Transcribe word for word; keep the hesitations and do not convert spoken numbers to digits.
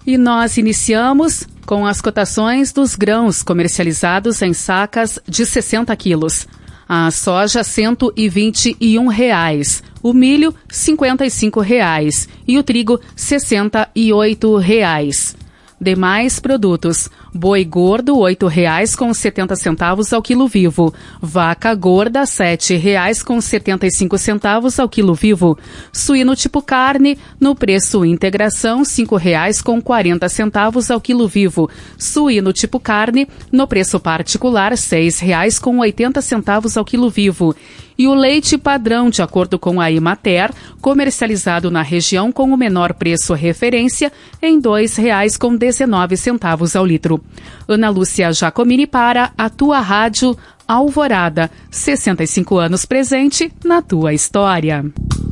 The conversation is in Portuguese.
E nós iniciamos com as cotações dos grãos comercializados em sacas de sessenta quilos. A soja, cento e vinte e um reais. O milho, cinquenta e cinco reais. E o trigo, sessenta e oito reais. Demais produtos. Boi gordo, oito reais com setenta centavos ao quilo vivo. Vaca gorda, sete reais com setenta e cinco centavos ao quilo vivo. Suíno tipo carne, no preço integração, cinco reais com quarenta centavos ao quilo vivo. Suíno tipo carne, no preço particular, seis reais com oitenta centavos ao quilo vivo. E o leite padrão, de acordo com a Emater, comercializado na região com o menor preço referência, em dois reais com dezenove centavos ao litro. Ana Lúcia Giacomini para a tua rádio Alvorada. sessenta e cinco anos presente na tua história.